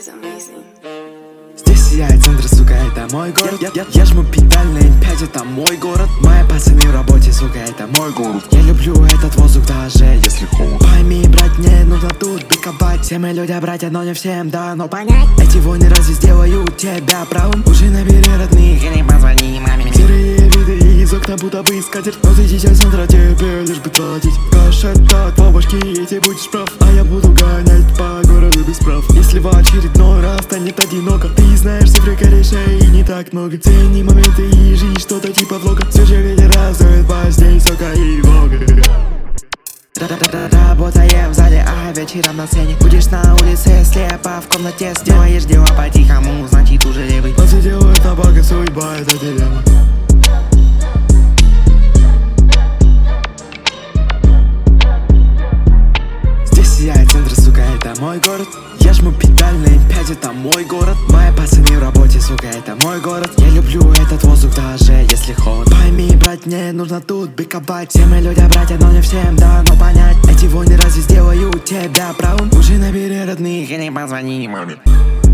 Здесь сияет центр, сука, это мой город. Я жму педаль на М5, это мой город. Мои пацаны в работе, сука, это мой город. Я люблю этот воздух, даже если холод. Пойми, брат, мне нужно тут биковать. Все мы люди, братья, но не всем дано понять. Эти войны разве сделают тебя правым? Уже набери родных или позвони маме. Серые виды из окна, будто бы скатерть. Но ты сейчас центра, тебе лишь бы платить. Кашета по башке, и ты будешь прав. А я буду гонять по городу без прав. Если в очередной раз станет одиноко, ты знаешь цифры корешей и не так много. Цени моменты и жизнь, что-то типа влога. Свежий ветер раздует постель, сока и вога. Работаем в зале, а вечером на сцене. Будешь на улице слепо, в комнате сделаешь дела по-тихому, значит уже левый. Но все делают на благо, судьба это дилемма. Здесь сияет центр, сука, это мой город. Я жму педаль на М5, это мой город. Мои пацаны в работе, сука, это мой город. Я люблю этот воздух, даже если холод. Пойми, брат, мне нужно тут биковать. Все мы люди, братья, но не всем дано понять. Эти войны разве сделают тебя правым? Уже набери родных или позвони маме.